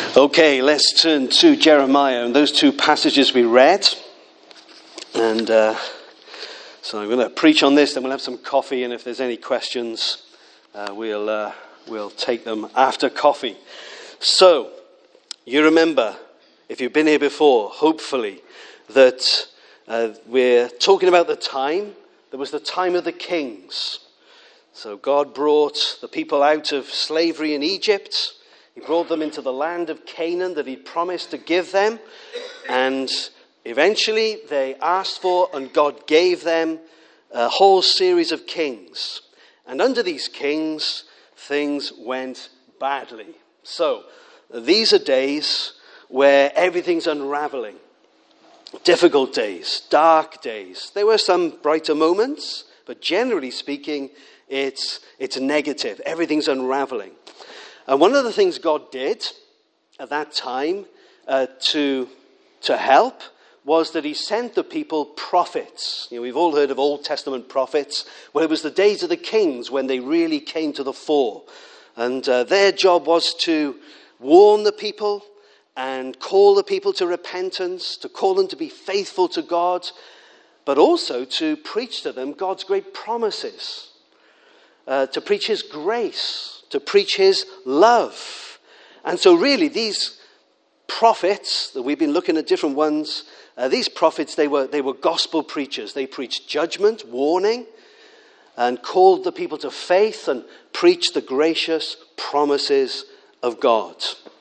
Okay, let's turn to Jeremiah and those two passages we read. And so I'm going to preach on this, then we'll have some coffee, and if there's any questions, we'll take them after coffee. So, you remember, if you've been here before, hopefully, that we're talking about the time. There was the time of the kings. So God brought the people out of slavery in Egypt. He brought them into the land of Canaan that he'd promised to give them. And eventually they asked for, and God gave them, a whole series of kings. And under these kings, things went badly. So these are days where everything's unraveling. Difficult days, dark days. There were some brighter moments, but generally speaking, it's negative. Everything's unraveling. And one of the things God did at that time to help was that he sent the people prophets. You know, we've all heard of Old Testament prophets. Well, it was the days of the kings when they really came to the fore. And their job was to warn the people and call the people to repentance, to call them to be faithful to God, but also to preach to them God's great promises, to preach his grace, to preach his love. And so really these prophets, that we've been looking at different ones, these prophets, they were gospel preachers. They preached judgment, warning, and called the people to faith and preached the gracious promises of God.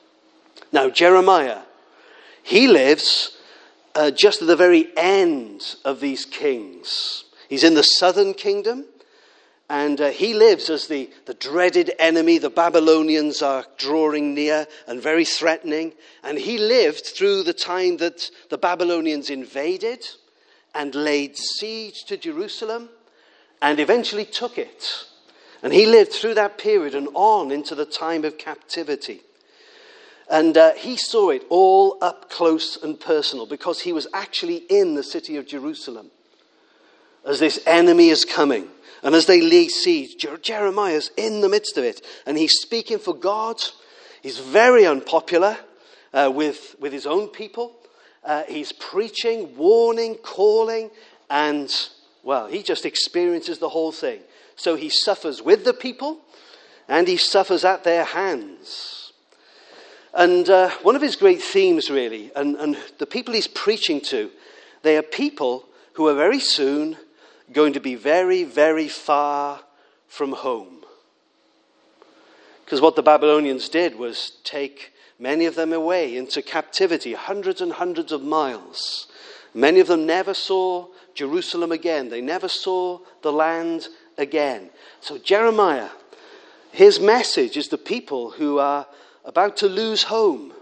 Now Jeremiah, he lives just at the very end of these kings. He's in the southern kingdom. And he lives as the dreaded enemy. The Babylonians are drawing near and very threatening. And he lived through the time that the Babylonians invaded and laid siege to Jerusalem and eventually took it. And he lived through that period and on into the time of captivity. And he saw it all up close and personal because he was actually in the city of Jerusalem as this enemy is coming. And as they lay siege, Jeremiah's in the midst of it. And he's speaking for God. He's very unpopular with his own people. He's preaching, warning, calling. And, well, he just experiences the whole thing. So he suffers with the people. And he suffers at their hands. And one of his great themes, really, and the people he's preaching to, they are people who are very soon going to be very, very far from home. Because what the Babylonians did was take many of them away into captivity, hundreds and hundreds of miles. Many of them never saw Jerusalem again. They never saw the land again. So Jeremiah, his message is to people who are about to lose home.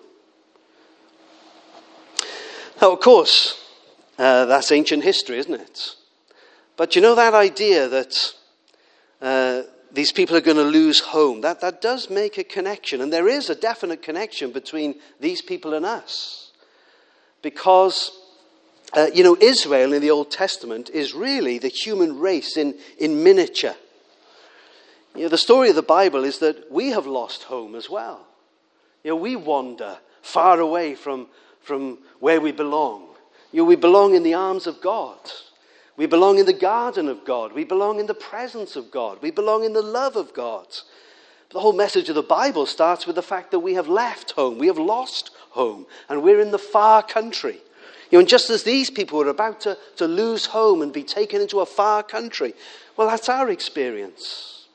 Now, of course, that's ancient history, isn't it? But you know that idea that these people are going to lose home, that does make a connection. And there is a definite connection between these people and us. Because, Israel in the Old Testament is really the human race in miniature. You know, the story of the Bible is that we have lost home as well. You know, we wander far away from where we belong. You know, we belong in the arms of God. We belong in the garden of God. We belong in the presence of God. We belong in the love of God. The whole message of the Bible starts with the fact that we have left home. We have lost home. And we're in the far country. You know, and just as these people were about to lose home and be taken into a far country, well, that's our experience.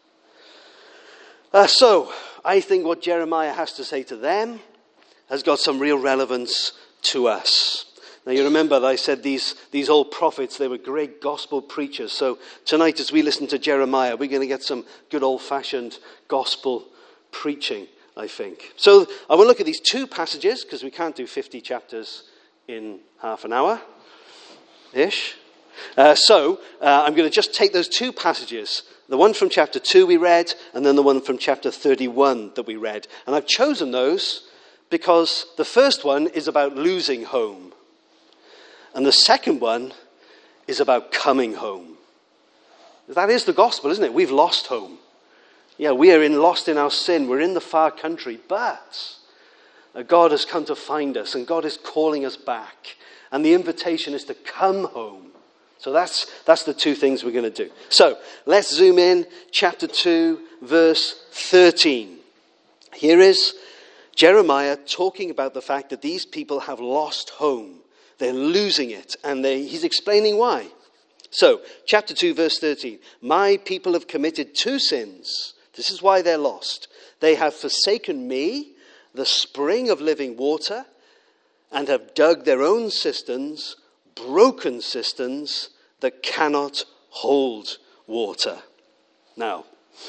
So, I think what Jeremiah has to say to them has got some real relevance to us. Now you remember that I said these old prophets, they were great gospel preachers. So tonight as we listen to Jeremiah, we're going to get some good old-fashioned gospel preaching, I think. So I want to look at these two passages, because we can't do 50 chapters in half an hour-ish. So I'm going to just take those two passages, the one from chapter 2 we read, and then the one from chapter 31 that we read. And I've chosen those because the first one is about losing home. And the second one is about coming home. That is the gospel, isn't it? We've lost home. Yeah, we are lost in our sin. We're in the far country. But God has come to find us, and God is calling us back. And the invitation is to come home. So that's the two things we're going to do. So let's zoom in, chapter 2, verse 13. Here is Jeremiah talking about the fact that these people have lost home. They're losing it, and he's explaining why. So, chapter 2, verse 13. My people have committed two sins. This is why they're lost. They have forsaken me, the spring of living water, and have dug their own cisterns, broken cisterns that cannot hold water. Now,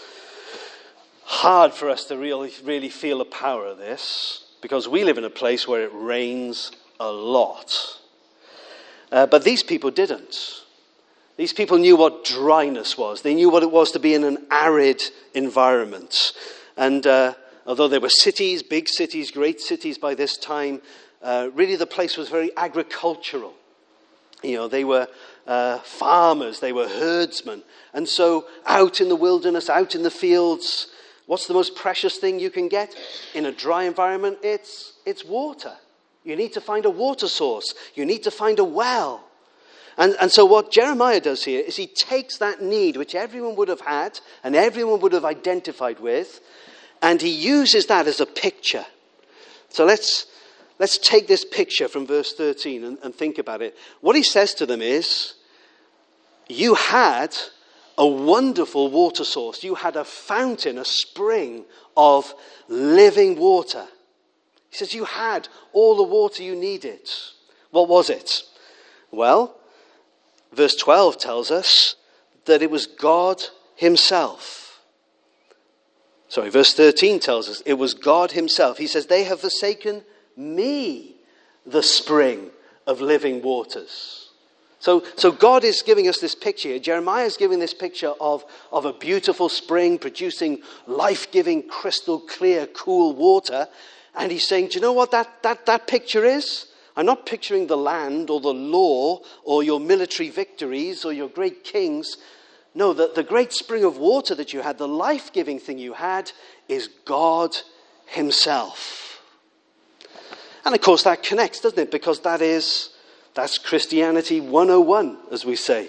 hard for us to really feel the power of this, because we live in a place where it rains a lot. But these people didn't. These people knew what dryness was. They knew what it was to be in an arid environment. And although there were cities, big cities, great cities by this time, really the place was very agricultural. You know, they were farmers, they were herdsmen. And so out in the wilderness, out in the fields, what's the most precious thing you can get in a dry environment? It's water. You need to find a water source. You need to find a well. And so what Jeremiah does here is he takes that need which everyone would have had and everyone would have identified with, and he uses that as a picture. So let's take this picture from verse 13 and think about it. What he says to them is, you had a wonderful water source. You had a fountain, a spring of living water. He says you had all the water you needed. What was it? Well, verse 12 tells us that it was God himself. Sorry, verse 13 tells us it was God himself. He says, they have forsaken me, the spring of living waters. So God is giving us this picture here. Jeremiah is giving this picture of a beautiful spring producing life-giving, crystal clear, cool water. And he's saying, do you know what that picture is? I'm not picturing the land or the law or your military victories or your great kings. No, the great spring of water that you had, the life-giving thing you had, is God himself. And of course that connects, doesn't it? Because that's Christianity 101, as we say.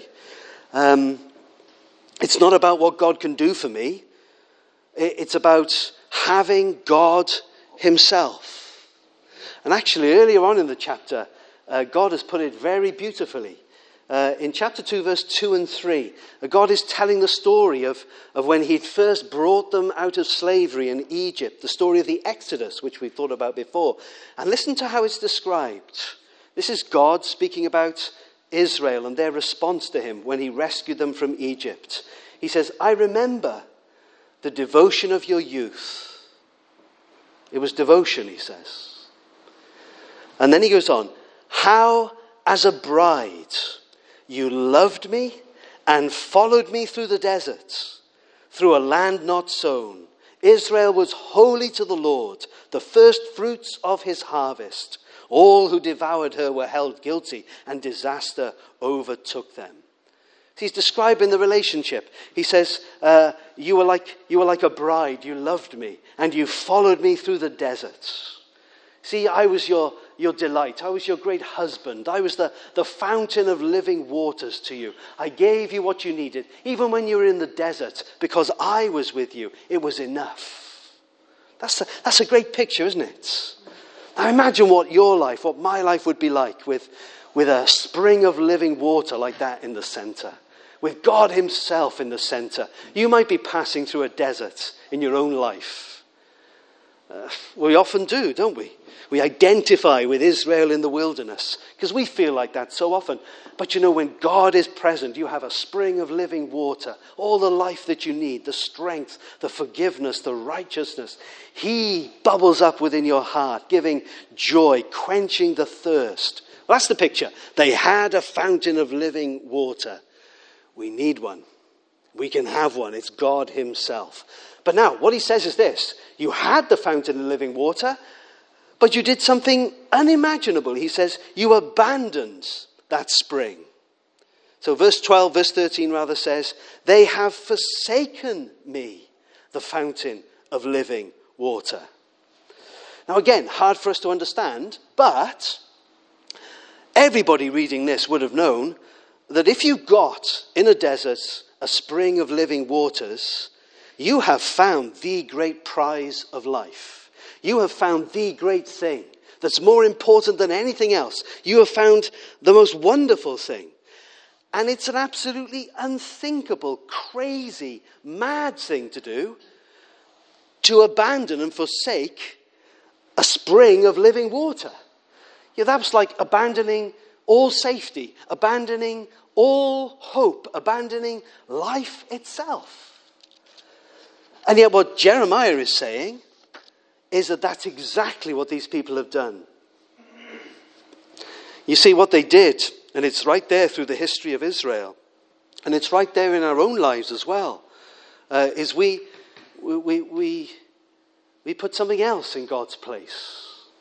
It's not about what God can do for me. It's about having God himself. And actually, earlier on in the chapter, God has put it very beautifully. In chapter 2, verse 2 and 3, God is telling the story of when he'd first brought them out of slavery in Egypt, the story of the Exodus, which we've thought about before. And listen to how it's described. This is God speaking about Israel and their response to him when he rescued them from Egypt. He says, I remember the devotion of your youth. It was devotion, he says. And then he goes on, how as a bride you loved me and followed me through the desert, through a land not sown. Israel was holy to the Lord, the first fruits of his harvest. All who devoured her were held guilty, and disaster overtook them. He's describing the relationship. He says, you were like a bride, you loved me, and you followed me through the desert. See, I was your delight. I was your great husband. I was the fountain of living waters to you. I gave you what you needed, even when you were in the desert, because I was with you. It was enough. That's a great picture, isn't it? Now imagine what my life would be like with a spring of living water like that in the center, with God himself in the center. You might be passing through a desert in your own life. We often do, don't we? We identify with Israel in the wilderness because we feel like that so often. But you know, when God is present, you have a spring of living water, all the life that you need, the strength, the forgiveness, the righteousness. He bubbles up within your heart, giving joy, quenching the thirst. Well, that's the picture. They had a fountain of living water. We need one. We can have one. It's God himself. But now, what he says is this. You had the fountain of living water, but you did something unimaginable. He says, you abandoned that spring. So verse 13 says, they have forsaken me, the fountain of living water. Now again, hard for us to understand, but everybody reading this would have known that if you got in a desert a spring of living waters, you have found the great prize of life. You have found the great thing that's more important than anything else. You have found the most wonderful thing. And it's an absolutely unthinkable, crazy, mad thing to do, to abandon and forsake a spring of living water. Yeah, that's like abandoning all safety, abandoning all hope, abandoning life itself. And yet what Jeremiah is saying is that that's exactly what these people have done. You see what they did, and it's right there through the history of Israel, and it's right there in our own lives as well, is we put something else in God's place.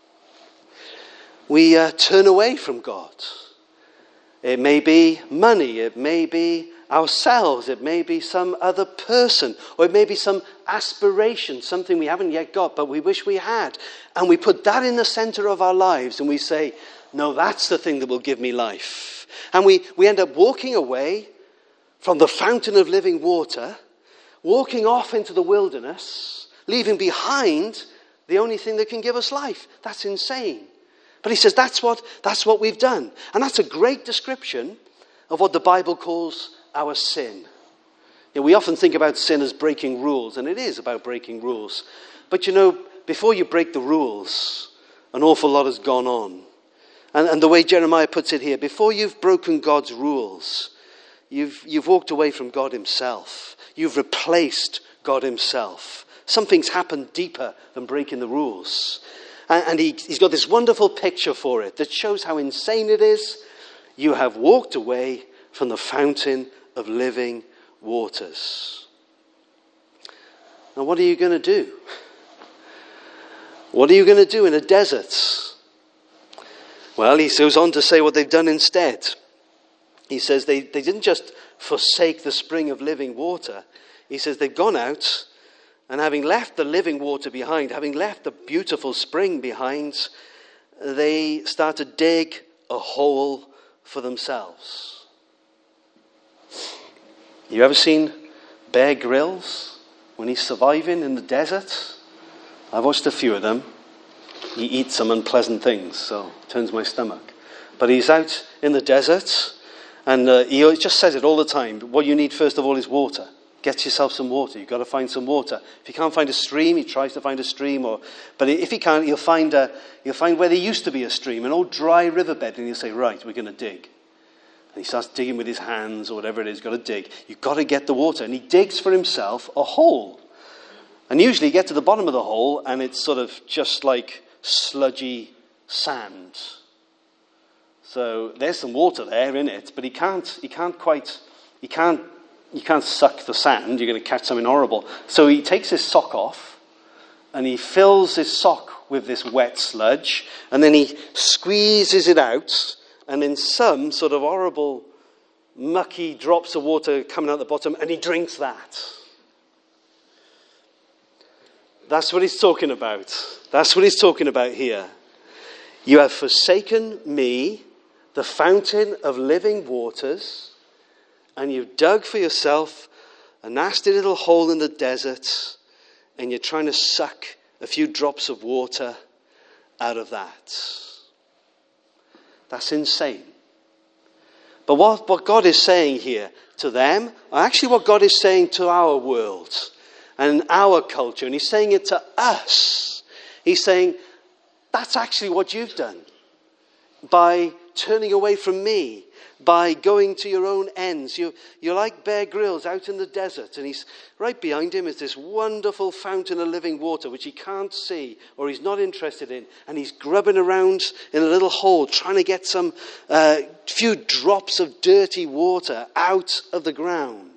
We turn away from God. It may be money, it may be ourselves, it may be some other person, or it may be some aspiration, something we haven't yet got but we wish we had. And we put that in the center of our lives and we say, no, that's the thing that will give me life. And we end up walking away from the fountain of living water, walking off into the wilderness, leaving behind the only thing that can give us life. That's insane. But he says that's what we've done. And that's a great description of what the Bible calls our sin. You know, we often think about sin as breaking rules, and it is about breaking rules. But you know, before you break the rules, an awful lot has gone on. And the way Jeremiah puts it here, before you've broken God's rules, you've walked away from God himself. You've replaced God himself. Something's happened deeper than breaking the rules. And he's got this wonderful picture for it that shows how insane it is. You have walked away from the fountain of living waters. Now, what are you going to do? What are you going to do in a desert? Well, he goes on to say what they've done instead. He says they didn't just forsake the spring of living water. He says they've gone out, and having left the living water behind, having left the beautiful spring behind, they start to dig a hole for themselves. You ever seen Bear Grylls when he's surviving in the desert? I've watched a few of them. He eats some unpleasant things, so it turns my stomach. But he's out in the desert, and he just says it all the time. What you need first of all is water. Get yourself some water. You've got to find some water. If you can't find a stream, he tries to find a stream. But if he can't, he'll find where there used to be a stream, an old dry riverbed, and he'll say, right, we're going to dig. And he starts digging with his hands or whatever it is. You've got to dig. You've got to get the water. And he digs for himself a hole. And usually you get to the bottom of the hole, and it's sort of just like sludgy sand. So there's some water there in it, but you can't suck the sand. You're going to catch something horrible. So he takes his sock off, and he fills his sock with this wet sludge, and then he squeezes it out, and in some sort of horrible, mucky drops of water coming out the bottom, and he drinks that. That's what he's talking about. That's what he's talking about here. You have forsaken me, the fountain of living waters, and you've dug for yourself a nasty little hole in the desert, and you're trying to suck a few drops of water out of that. That's insane. But what God is saying here to them, or actually what God is saying to our world and our culture, and he's saying it to us. He's saying, that's actually what you've done. By turning away from me, by going to your own ends. You're like Bear Grylls out in the desert, and he's right behind him is this wonderful fountain of living water, which he can't see or he's not interested in, and he's grubbing around in a little hole trying to get some few drops of dirty water out of the ground.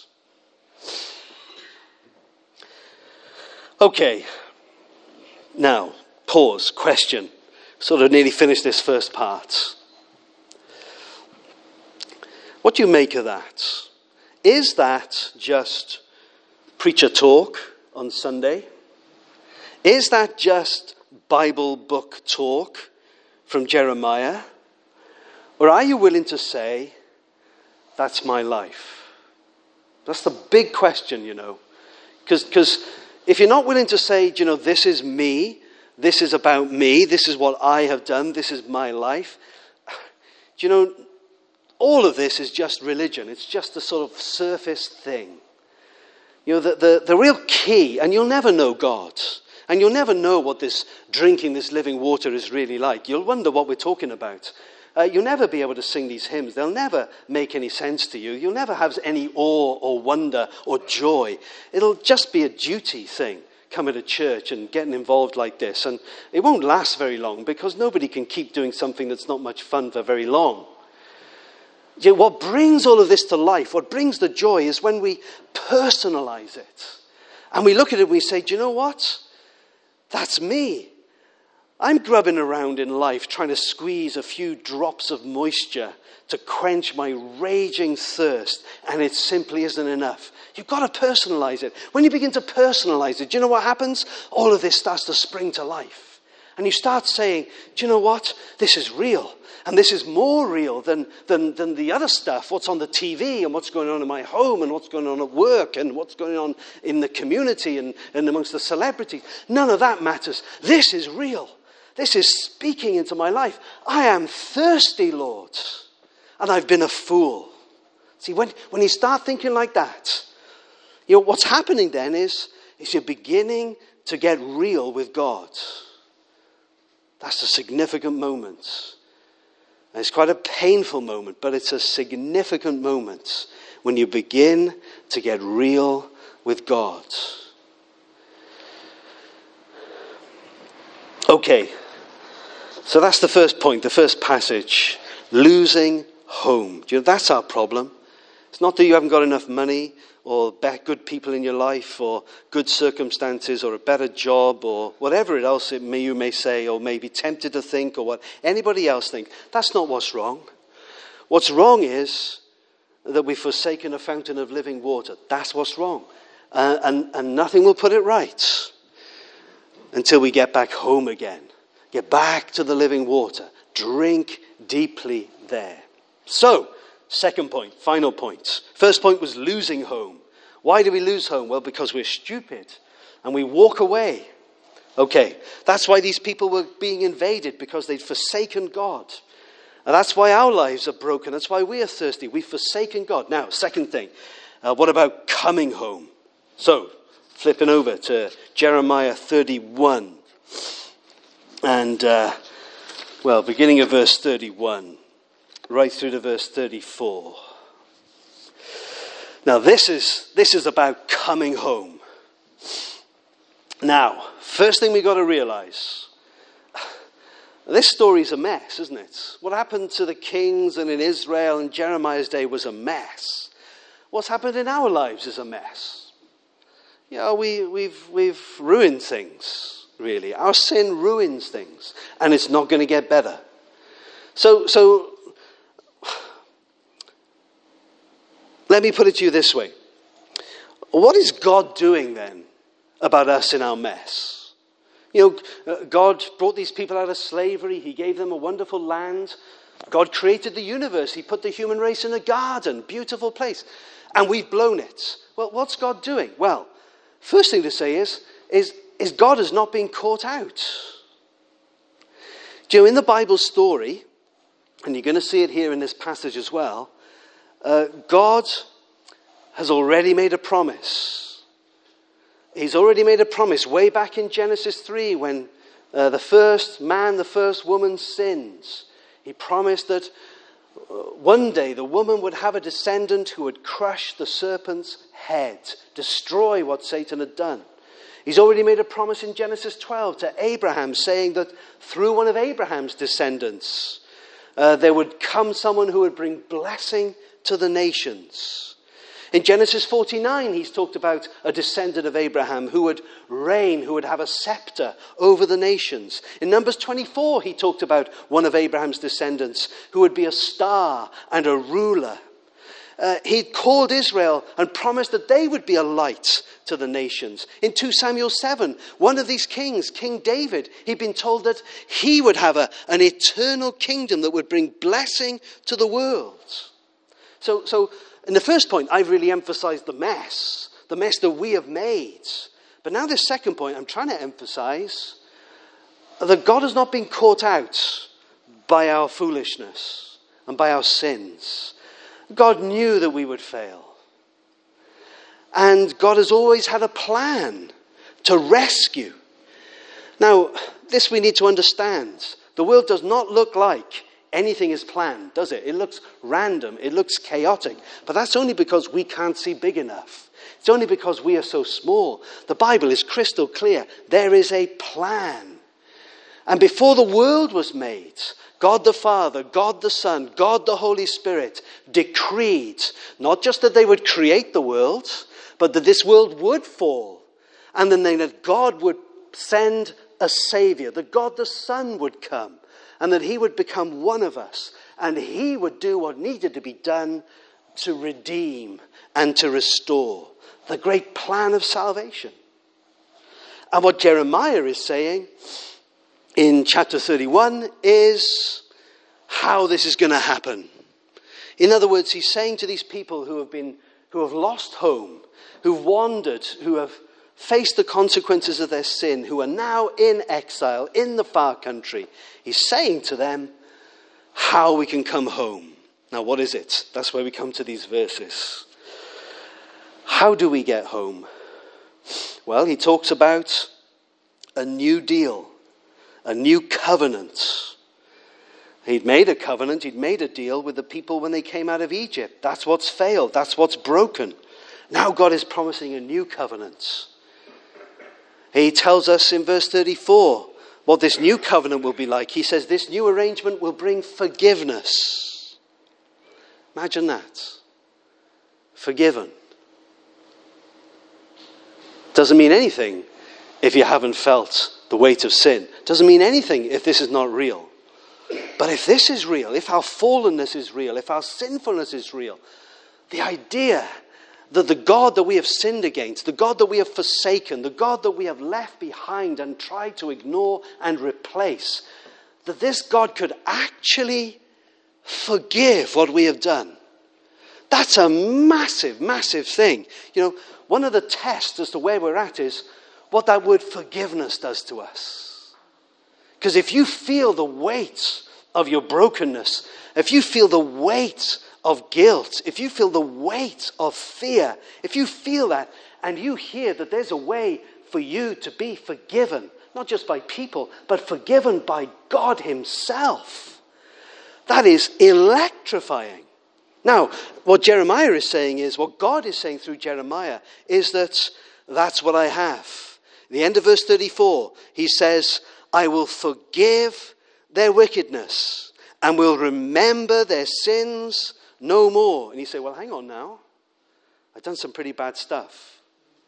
Okay, now pause, question. Sort of nearly finished this first part. What do you make of that? Is that just preacher talk on Sunday? Is that just Bible book talk from Jeremiah? Or are you willing to say, that's my life? That's the big question, Because if you're not willing to say, this is me, this is about me, this is what I have done, this is my life. All of this is just religion. It's just a sort of surface thing. The real key, and you'll never know God, and you'll never know what drinking this living water is really like. You'll wonder what we're talking about. You'll never be able to sing these hymns. They'll never make any sense to you. You'll never have any awe or wonder or joy. It'll just be a duty thing, coming to church and getting involved like this. And it won't last very long because nobody can keep doing something that's not much fun for very long. What brings all of this to life, what brings the joy, is when we personalize it. And we look at it and we say, do you know what? That's me. I'm grubbing around in life trying to squeeze a few drops of moisture to quench my raging thirst, and it simply isn't enough. You've got to personalize it. When you begin to personalize it, do you know what happens? All of this starts to spring to life. And you start saying, do you know what? This is real. And this is more real than the other stuff, what's on the TV and what's going on in my home and what's going on at work and what's going on in the community and amongst the celebrities. None of that matters. This is real. This is speaking into my life. I am thirsty, Lord, and I've been a fool. See, when you start thinking like that, what's happening then is you're beginning to get real with God. That's a significant moment. And it's quite a painful moment, but it's a significant moment when you begin to get real with God. Okay, so that's the first point, the first passage. Losing home. That's our problem. It's not that you haven't got enough money or good people in your life or good circumstances or a better job or whatever else you may say or may be tempted to think or what anybody else think. That's not what's wrong. What's wrong is that we've forsaken a fountain of living water. That's what's wrong. And nothing will put it right until we get back home again. Get back to the living water. Drink deeply there. So, second point, final point. First point was losing home. Why do we lose home? Well, because we're stupid and we walk away. Okay, that's why these people were being invaded, because they'd forsaken God. And that's why our lives are broken. That's why we are thirsty. We've forsaken God. Now, second thing, what about coming home? So, flipping over to Jeremiah 31. And, beginning of verse 31. Right through to verse 34. Now this is about coming home. Now, first thing we got to realize, this story's a mess, isn't it? What happened to the kings and in Israel in Jeremiah's day was a mess. What's happened in our lives is a mess. We've ruined things, really. Our sin ruins things, and it's not going to get better. So let me put it to you this way. What is God doing then about us in our mess? God brought these people out of slavery. He gave them a wonderful land. God created the universe. He put the human race in a garden, beautiful place. And we've blown it. Well, what's God doing? Well, first thing to say is God has not been caught out. In the Bible story, and you're going to see it here in this passage as well, God has already made a promise. He's already made a promise way back in Genesis 3 when the first man, the first woman sins. He promised that one day the woman would have a descendant who would crush the serpent's head, destroy what Satan had done. He's already made a promise in Genesis 12 to Abraham, saying that through one of Abraham's descendants, there would come someone who would bring blessing to the nations. In Genesis 49, he's talked about a descendant of Abraham who would reign, who would have a scepter over the nations. In Numbers 24, he talked about one of Abraham's descendants who would be a star and a ruler. he'd called Israel and promised that they would be a light to the nations. In 2 Samuel 7, one of these kings, King David, he'd been told that he would have an eternal kingdom that would bring blessing to the world. So in the first point, I've really emphasized the mess that we have made. But now this second point, I'm trying to emphasize that God has not been caught out by our foolishness and by our sins. God knew that we would fail. And God has always had a plan to rescue. Now, this we need to understand. The world does not look like anything is planned, does it? It looks random. It looks chaotic. But that's only because we can't see big enough. It's only because we are so small. The Bible is crystal clear. There is a plan. And before the world was made, God the Father, God the Son, God the Holy Spirit decreed not just that they would create the world, but that this world would fall. And then that God would send a Savior, that God the Son would come, and that he would become one of us, and he would do what needed to be done to redeem and to restore. The great plan of salvation. And what Jeremiah is saying in chapter 31 is how this is going to happen. In other words, he's saying to these people who have lost home, who've wandered, who have faced the consequences of their sin, who are now in exile in the far country, he's saying to them how we can come home. Now, what is it? That's where we come to these verses. How do we get home? Well, he talks about a new deal, a new covenant. He'd made a covenant, he'd made a deal with the people when they came out of Egypt. That's what's failed, that's what's broken. Now God is promising a new covenant. He tells us in verse 34 what this new covenant will be like. He says this new arrangement will bring forgiveness. Imagine that. Forgiven. Doesn't mean anything if you haven't felt the weight of sin. Doesn't mean anything if this is not real. But if this is real, if our fallenness is real, if our sinfulness is real, the idea that the God that we have sinned against, the God that we have forsaken, the God that we have left behind and tried to ignore and replace, that this God could actually forgive what we have done. That's a massive, massive thing. You know, one of the tests as to where we're at is what that word forgiveness does to us. Because if you feel the weight of your brokenness, if you feel the weight of guilt, if you feel the weight of fear, if you feel that and you hear that there's a way for you to be forgiven, not just by people, but forgiven by God himself, that is electrifying. Now, what Jeremiah is saying is, what God is saying through Jeremiah is that's what I have. At the end of verse 34, he says, I will forgive their wickedness and will remember their sins no more. And you say, well, hang on now. I've done some pretty bad stuff.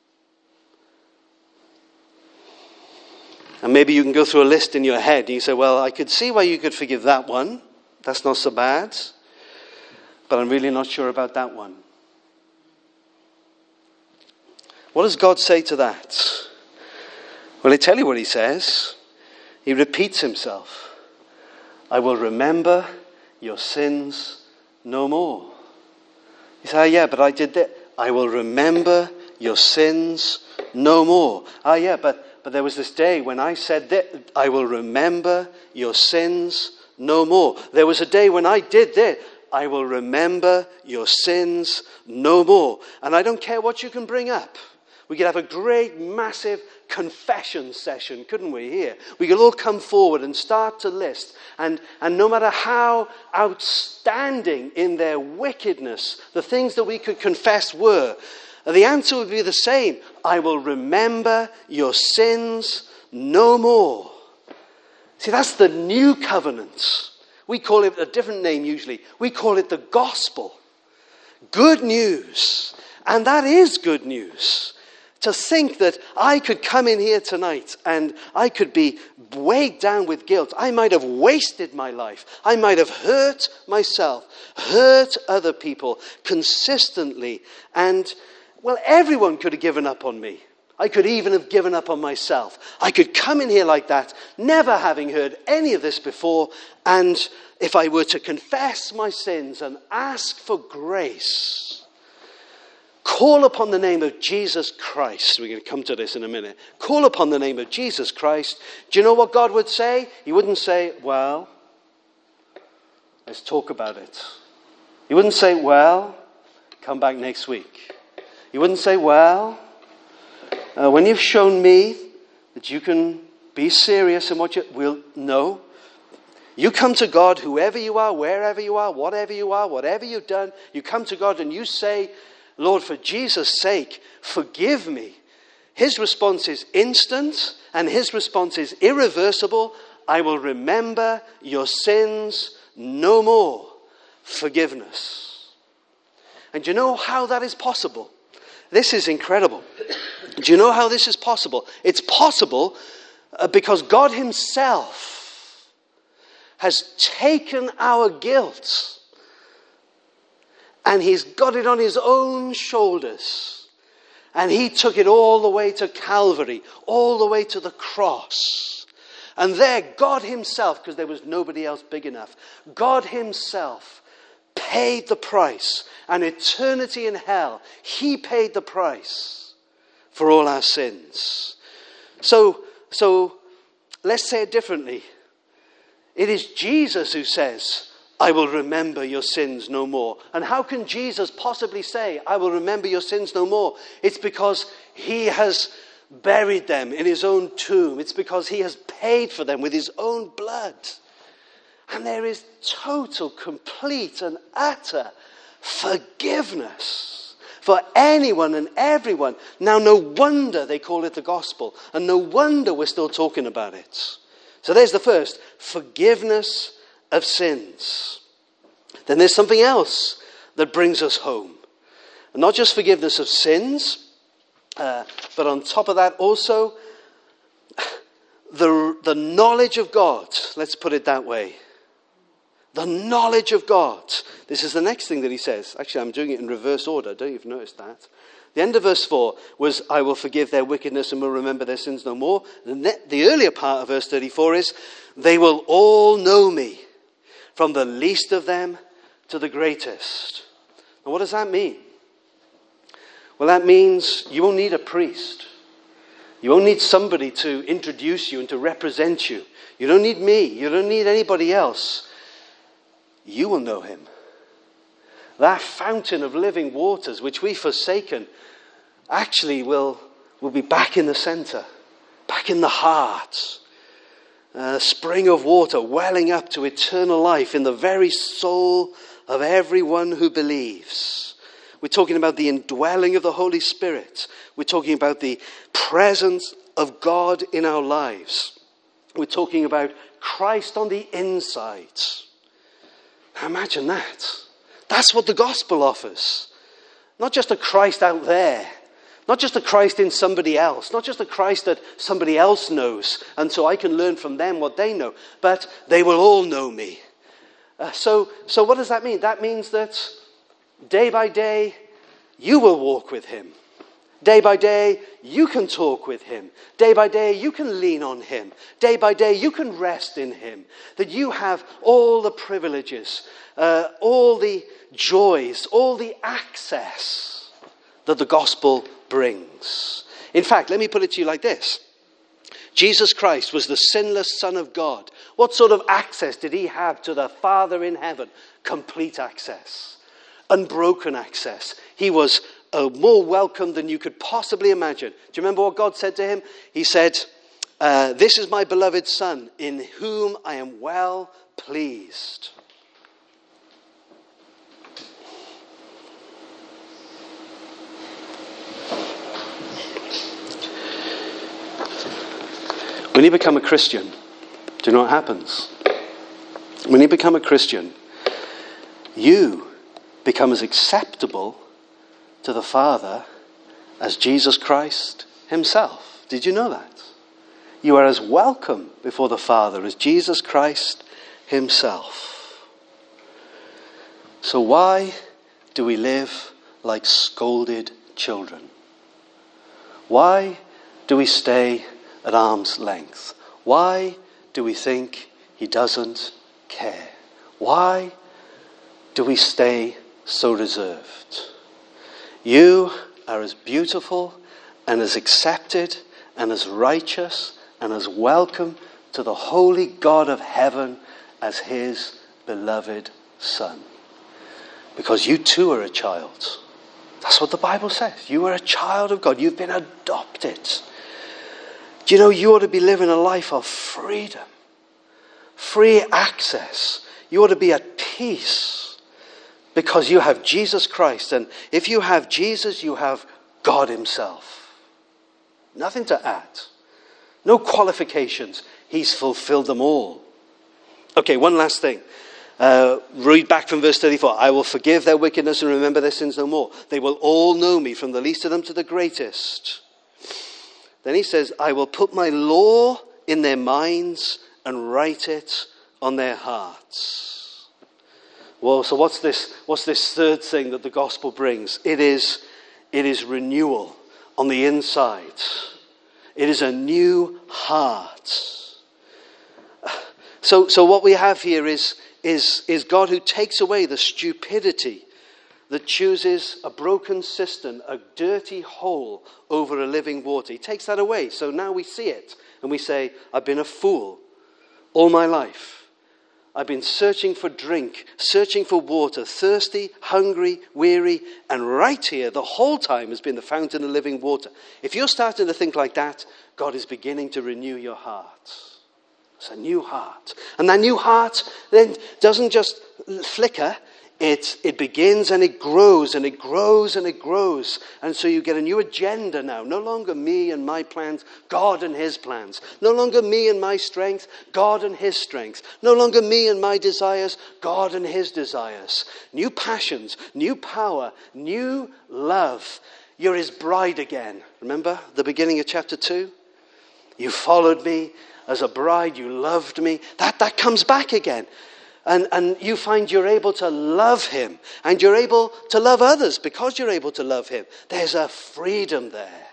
And maybe you can go through a list in your head and you say, well, I could see why you could forgive that one. That's not so bad. But I'm really not sure about that one. What does God say to that? Well, I tell you what he says. He repeats himself. I will remember your sins no more. You say, yeah, but I did that. I will remember your sins no more. Yeah, but there was this day when I said that. I will remember your sins no more. There was a day when I did that. I will remember your sins no more. And I don't care what you can bring up. We could have a great, massive confession session, couldn't we, here? We could all come forward and start to list. And no matter how outstanding in their wickedness the things that we could confess were, the answer would be the same. I will remember your sins no more. See, that's the new covenant. We call it a different name usually. We call it the gospel. Good news. And that is good news. To think that I could come in here tonight and I could be weighed down with guilt. I might have wasted my life. I might have hurt myself, hurt other people consistently. And, well, everyone could have given up on me. I could even have given up on myself. I could come in here like that, never having heard any of this before. And if I were to confess my sins and ask for grace, call upon the name of Jesus Christ. We're going to come to this in a minute. Call upon the name of Jesus Christ. Do you know what God would say? He wouldn't say, well, let's talk about it. He wouldn't say, well, come back next week. He wouldn't say, well, when you've shown me that you can be serious in what you will, no. You come to God, whoever you are, wherever you are, whatever you've done, you come to God and you say, Lord, for Jesus' sake, forgive me. His response is instant and his response is irreversible. I will remember your sins no more. Forgiveness. And do you know how that is possible? This is incredible. Do you know how this is possible? It's possible because God himself has taken our guilt and he's got it on his own shoulders. And he took it all the way to Calvary, all the way to the cross. And there, God himself, because there was nobody else big enough, God himself paid the price. An eternity in hell. He paid the price for all our sins. So let's say it differently. It is Jesus who says, I will remember your sins no more. And how can Jesus possibly say, I will remember your sins no more? It's because he has buried them in his own tomb. It's because he has paid for them with his own blood. And there is total, complete and utter forgiveness for anyone and everyone. Now, no wonder they call it the gospel. And no wonder we're still talking about it. So there's the first, forgiveness of sins. Then there's something else that brings us home. And not just forgiveness of sins, but on top of that also, the knowledge of God. Let's put it that way. The knowledge of God. This is the next thing that he says. Actually, I'm doing it in reverse order. Don't you notice that? The end of verse 4 was, I will forgive their wickedness and will remember their sins no more. The earlier part of verse 34 is, they will all know me, from the least of them to the greatest. And what does that mean? Well, that means you won't need a priest. You won't need somebody to introduce you and to represent you. You don't need me. You don't need anybody else. You will know him. That fountain of living waters, which we've forsaken, actually will be back in the center, back in the heart. A spring of water welling up to eternal life in the very soul of everyone who believes. We're talking about the indwelling of the Holy Spirit. We're talking about the presence of God in our lives. We're talking about Christ on the inside. Imagine that. That's what the gospel offers. Not just a Christ out there. Not just a Christ in somebody else. Not just a Christ that somebody else knows. And so I can learn from them what they know. But they will all know me. So what does that mean? That means that day by day, you will walk with him. Day by day, you can talk with him. Day by day, you can lean on him. Day by day, you can rest in him. That you have all the privileges, all the joys, all the access that the gospel brings. In fact, let me put it to you like this. Jesus Christ was the sinless Son of God. What sort of access did he have to the Father in heaven? Complete access. Unbroken access. He was more welcome than you could possibly imagine. Do you remember what God said to him? He said, this is my beloved Son, in whom I am well pleased. When you become a Christian, do you know what happens? When you become a Christian, you become as acceptable to the Father as Jesus Christ himself. Did you know that? You are as welcome before the Father as Jesus Christ himself. So why do we live like scolded children? Why do we stay at arm's length? Why do we think he doesn't care? Why do we stay so reserved? You are as beautiful and as accepted and as righteous and as welcome to the holy God of heaven as his beloved Son. Because you too are a child. That's what the Bible says. You are a child of God. You've been adopted. Do you know you ought to be living a life of freedom, free access. You ought to be at peace because you have Jesus Christ. And if you have Jesus, you have God himself. Nothing to add. No qualifications. He's fulfilled them all. Okay, one last thing. Read back from verse 34. I will forgive their wickedness and remember their sins no more. They will all know me, from the least of them to the greatest. Then he says, I will put my law in their minds and write it on their hearts. Well, so what's this third thing that the gospel brings? It is renewal on the inside. It is a new heart. So what we have here is God who takes away the stupidity that chooses a broken cistern, a dirty hole over a living water. He takes that away. So now we see it and we say, I've been a fool all my life. I've been searching for drink, searching for water, thirsty, hungry, weary, and right here the whole time has been the fountain of living water. If you're starting to think like that, God is beginning to renew your heart. It's a new heart. And that new heart then doesn't just flicker. It begins and it grows and it grows and it grows. And so you get a new agenda now. No longer me and my plans, God and his plans. No longer me and my strength, God and his strength. No longer me and my desires, God and his desires. New passions, new power, new love. You're his bride again. Remember the beginning of chapter 2? You followed me as a bride, you loved me. That comes back again. And you find you're able to love him. And you're able to love others because you're able to love him. There's a freedom there.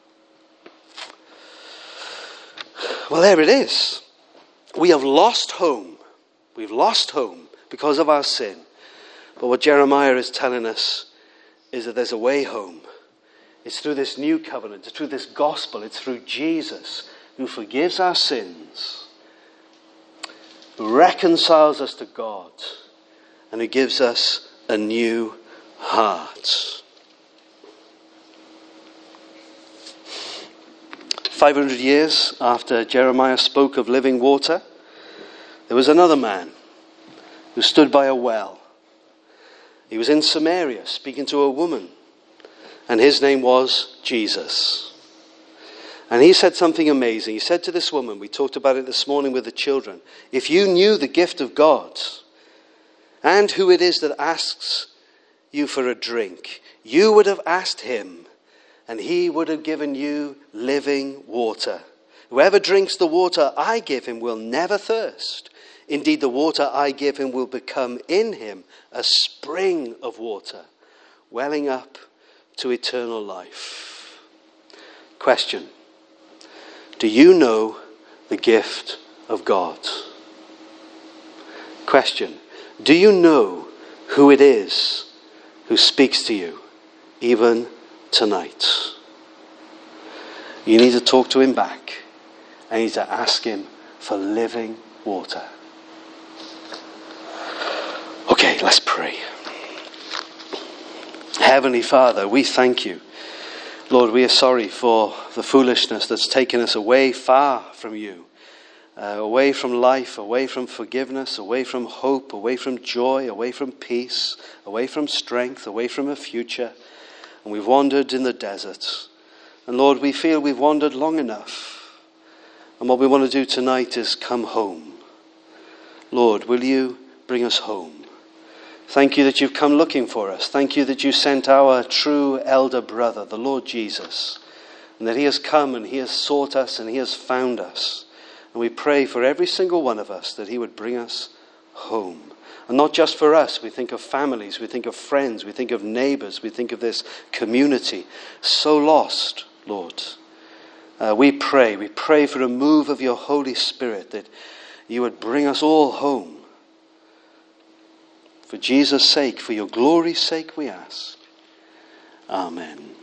Well, there it is. We have lost home. We've lost home because of our sin. But what Jeremiah is telling us is that there's a way home. It's through this new covenant. It's through this gospel. It's through Jesus who forgives our sins, who reconciles us to God, and who gives us a new heart. 500 years after Jeremiah spoke of living water, there was another man who stood by a well. He was in Samaria speaking to a woman, and his name was Jesus. And he said something amazing. He said to this woman, we talked about it this morning with the children, if you knew the gift of God and who it is that asks you for a drink, you would have asked him and he would have given you living water. Whoever drinks the water I give him will never thirst. Indeed, the water I give him will become in him a spring of water, welling up to eternal life. Question. Do you know the gift of God? Question. Do you know who it is who speaks to you even tonight? You need to talk to him back. And you need to ask him for living water. Okay, let's pray. Heavenly Father, we thank you. Lord, we are sorry for the foolishness that's taken us away far from you, away from life, away from forgiveness, away from hope, away from joy, away from peace, away from strength, away from a future. And we've wandered in the desert. And Lord, we feel we've wandered long enough. And what we want to do tonight is come home. Lord, will you bring us home? Thank you that you've come looking for us. Thank you that you sent our true elder brother, the Lord Jesus, and that he has come and he has sought us and he has found us. And we pray for every single one of us that he would bring us home. And not just for us. We think of families, we think of friends, we think of neighbors, we think of this community. So lost, Lord. We pray for a move of your Holy Spirit, that you would bring us all home. For Jesus' sake, for your glory's sake, we ask. Amen.